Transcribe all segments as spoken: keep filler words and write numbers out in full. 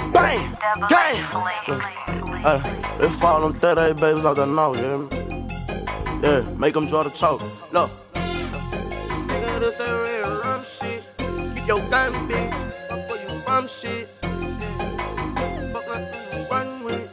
Bang, gang. Hey, they fall on thirty-eight babies out the know, yeah. Yeah, make them draw the choke. Look. Nigga, this that real rum shit. Keep your gun, bitch. Fuck where you from, shit. Fuck like you run with.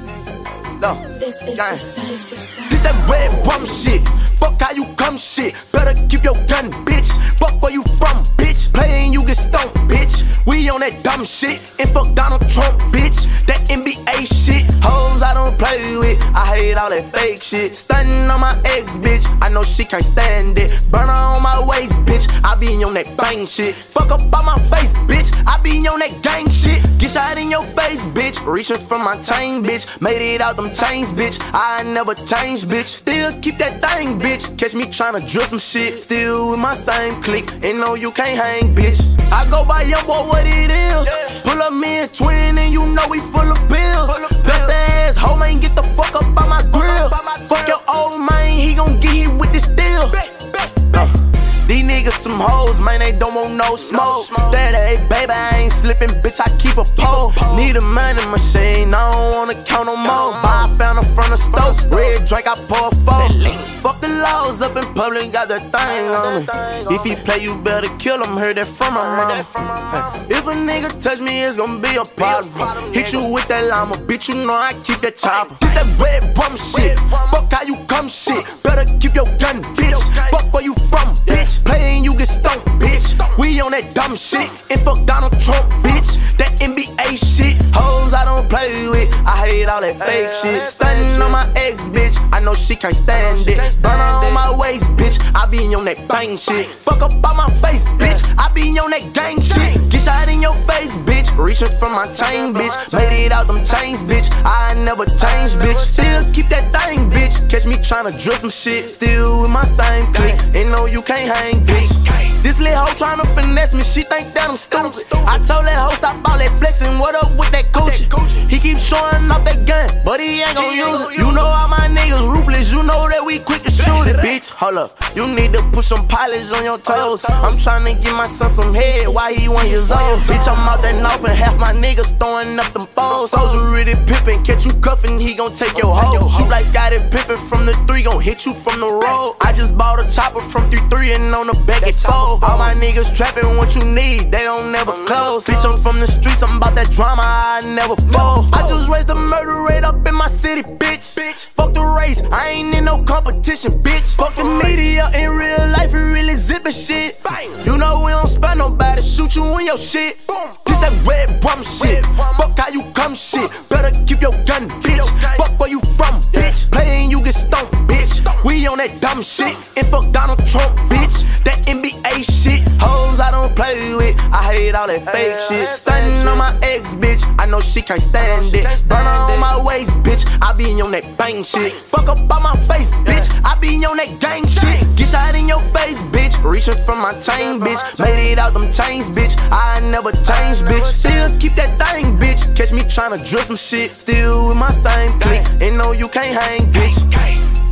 Look, This is gang. the sound, this the sound. This that red rum shit. Fuck how you come shit. Better keep your gun, bitch. Fuck where you from, bitch. Playin' you get stoned, bitch. We on that dumb shit. And fuck Donald Trump, bitch. That N B A shit. Hoes I don't play with. I hate all that fake shit. Stunning on my ex, bitch. I know she can't stand it. Burner on my waist, bitch. I be on that bang shit. Fuck up on my face, bitch. I be on that gang shit. Get shot in your face, bitch. Reaching for my chain, bitch. Made it out them chains, bitch. I never change, bitch. Still keep that thing, bitch. Catch me tryna drill some shit. Still with my same clique. And no, you can't hang, bitch. I go by young boy, what it is. Pull up me and twin, and you know we full of bills. Best ass hoe, man, get the fuck up by my grill. Fuck your old man, he gon' get hit with the steel. Uh, these niggas some hoes, man, they don't want no smoke. That ain't baby, I ain't slipping, bitch, I keep a pole. Need a money machine, I don't wanna count no more. Buy a fountain from the stove, red drink, I pour a four. Fuck the laws up in public, got that thing on me. If he play, you better kill him, heard that from my mama. If a nigga touch me, it's gon' be a problem. Hit you with that llama, bitch, you know I keep that chopper. This that red bum shit, fuck how you come shit. Better keep your gun, bitch. Fuck where you from, bitch. Playin' you get stoned, bitch. We on that dumb shit. And fuck Donald Trump, bitch. That N B A shit. Hoes I don't play with. I hate all that fake shit. Stunning on my ex, bitch. I know she can't stand it. Burner on my waist, bitch. I be on that bang shit. Fuck up on my face, bitch. I be on that gang shit. Get shot in your face, bitch. Reaching for my chain, bitch. Made it out them chains, bitch. I never change, bitch. Still keep that thing, bitch. Catch me tryna drill some shit. Still with my same clique. And no, you can't hang, bitch. This little hoe tryna finesse me, she think that I'm stupid. I told that hoe stop all that flexing, what up with that Gucci? He keep showing off that gun, but he ain't gon' use it. You know all my niggas ruthless, you know that we quick to shoot it. Bitch, hold up, you need to put some polish on your toes. I'm tryna give my son some head while he one years old. Bitch, I'm out that north and half my niggas throwing up them foes. Soldier really pimpin', catch you cuffin', he gon' take your hoe. Shoot like Scotty Pippen from the three, gon' hit you from the road. I just bought a chopper from three three and on the back at four. All my niggas trappin' what you need, they don't never close. Bitch, I'm from the streets, I'm about that drama, I never fall. I just raised the murder rate up in my city, bitch. Fuck the race, I ain't in no competition, bitch. Fuck the media, in real life, we really zippin' shit. You know we don't spare nobody, shoot you in your shit. This that red bum shit, fuck how you come shit. Better keep your gun, bitch. Fuck where you from, bitch. Playin' you get stoned, bitch. We on that dumb shit. And fuck Donald Trump, bitch. That N B A shit. Hoes I don't play with. I hate all that fake shit. Stunning on my ex, bitch. I know she can't stand it. Burner on my waist, bitch. I be on that bang shit. Fuck up on my face, bitch. I be on that gang shit. Get shot in your face, bitch. Reaching for my chain, bitch. Made it out them chains, bitch. I never change, bitch. Still keep that thing, bitch. Catch me tryna drill some shit. Still with my same clique. And no, you can't hang, bitch.